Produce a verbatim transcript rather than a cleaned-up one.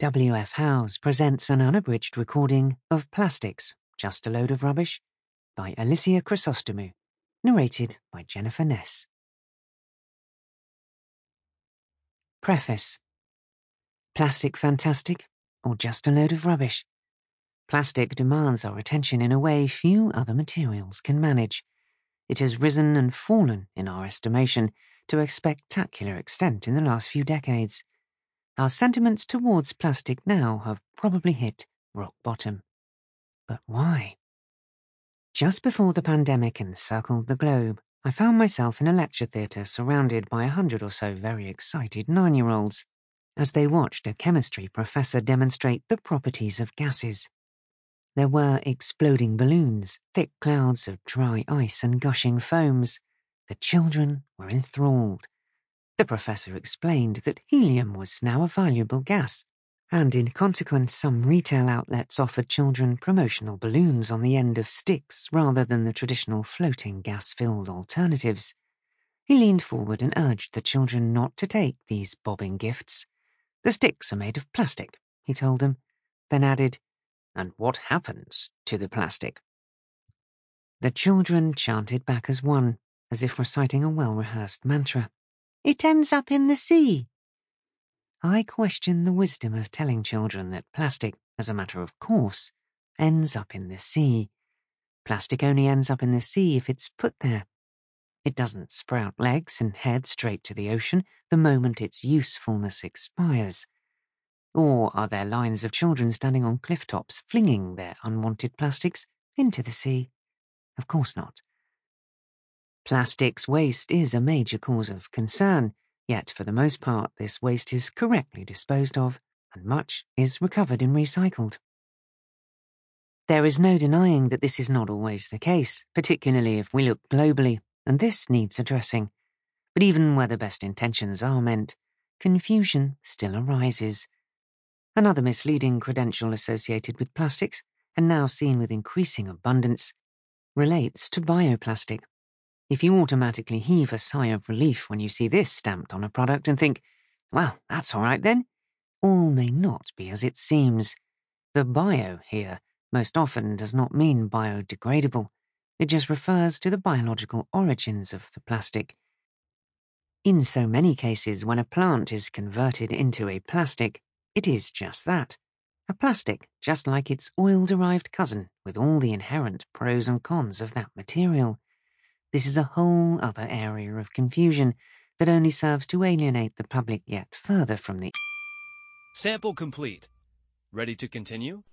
W F Howes presents an unabridged recording of Plastics, Just a Load of Rubbish by Alicia Chrysostomou, narrated by Jennifer Ness. Preface. Plastic fantastic or just a load of rubbish? Plastic demands our attention in a way few other materials can manage. It has risen and fallen, in our estimation, to a spectacular extent in the last few decades. Our sentiments towards plastic now have probably hit rock bottom. But why? Just before the pandemic encircled the globe, I found myself in a lecture theatre surrounded by a hundred or so very excited nine-year-olds as they watched a chemistry professor demonstrate the properties of gases. There were exploding balloons, thick clouds of dry ice and gushing foams. The children were enthralled. The professor explained that helium was now a valuable gas, and in consequence some retail outlets offered children promotional balloons on the end of sticks rather than the traditional floating gas-filled alternatives. He leaned forward and urged the children not to take these bobbing gifts. "The sticks are made of plastic," he told them, then added, "And what happens to the plastic?" The children chanted back as one, as if reciting a well-rehearsed mantra. "It ends up in the sea." I question the wisdom of telling children that plastic, as a matter of course, ends up in the sea. Plastic only ends up in the sea if it's put there. It doesn't sprout legs and head straight to the ocean the moment its usefulness expires. Or are there lines of children standing on cliff tops flinging their unwanted plastics into the sea? Of course not. Plastics waste is a major cause of concern, yet for the most part this waste is correctly disposed of, and much is recovered and recycled. There is no denying that this is not always the case, particularly if we look globally, and this needs addressing. But even where the best intentions are meant, confusion still arises. Another misleading credential associated with plastics, and now seen with increasing abundance, relates to bioplastic. If you automatically heave a sigh of relief when you see this stamped on a product and think, well, that's all right then, all may not be as it seems. The bio here most often does not mean biodegradable. It just refers to the biological origins of the plastic. In so many cases, when a plant is converted into a plastic, it is just that. A plastic, just like its oil-derived cousin, with all the inherent pros and cons of that material. This is a whole other area of confusion that only serves to alienate the public yet further from the... Sample complete. Ready to continue?